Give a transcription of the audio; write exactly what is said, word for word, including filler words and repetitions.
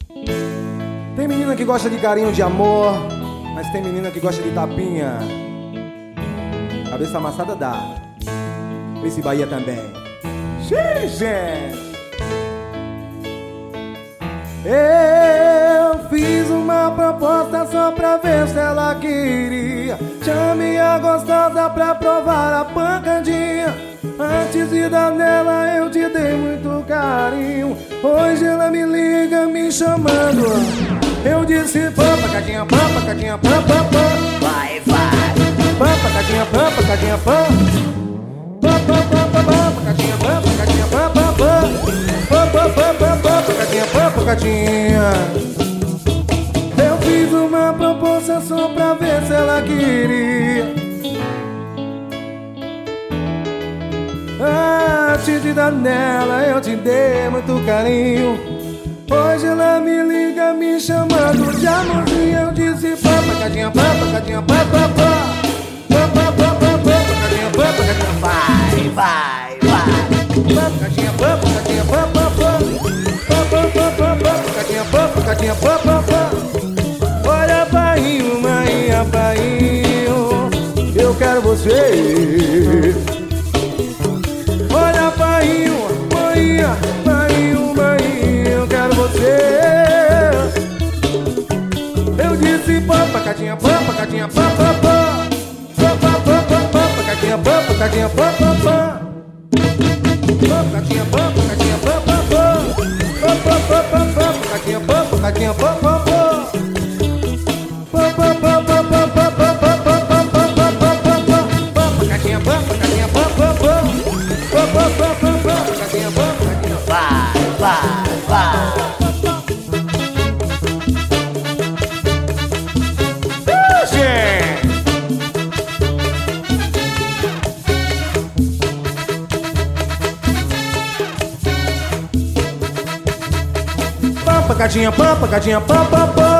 Tem menina que gosta de carinho, de amor, mas tem menina que gosta de tapinha. Cabeça amassada dá. Esse Bahia também. Xiii, gente. Eu fiz uma proposta só pra ver se ela queria. Chame a gostosa pra provar a pancadinha. Antes de dar nela eu te dei muito carinho. Hoje ela me liga me chamando. Eu disse pã, pacadinha, pã, pacadinha, pã, pã, pã. Vai, vai. Pã, pacadinha, pã, pacadinha, pã. Pã, pã, pã, pã, pã, pacadinha, pã, pacadinha, pã, pã, pã. Pã, pã, pã, pã, pã, pacadinha, pã, pacadinha. Eu fiz uma proposta só pra ver se ela queria. Antes de dar nela eu te dei muito carinho. Hoje ela me liga me chamando de amorzinho. Eu disse pá, pacadinha, pá, pacadinha, pá, pá, pá. Pá, pá, pá, pá, pá, pacadinha, pá, pacadinha. Vai, vai, vai. Pá, pacadinha, pá, pacadinha, pá, pá, pá. Pá, pá, pá, pá, pá, pacadinha, pá, pacadinha, pá, pá, pá. Olha painho, maninha, painho, eu quero você. Olha painho, maninha, painho, maninho, eu quero você. Eu disse pá, pacadinha, pá, pacadinha, pá, pá, pá. Pá, pá, pá, pá, pá, pacadinha, pá, pacadinha, pá, pá, pá. Pá, pacadinha, pá, pacadinha, pá, pá, pá. Pá, pá, pá, pá, pá, pacadinha, pá, pacadinha, pá, pá, pá. Pá, pá, pá, pá, pá, pá, pá, pá, pá, pá, pá, pá, pá, pá, pá. Pá, pacadinha, pá, pacadinha, pá, pá, pá. Pá, pá, pá, pá, pá, pacadinha, pá, pacadinha. Vai, vai, vai. Pá, pacadinha, pá, pacadinha, pá, pá, pá.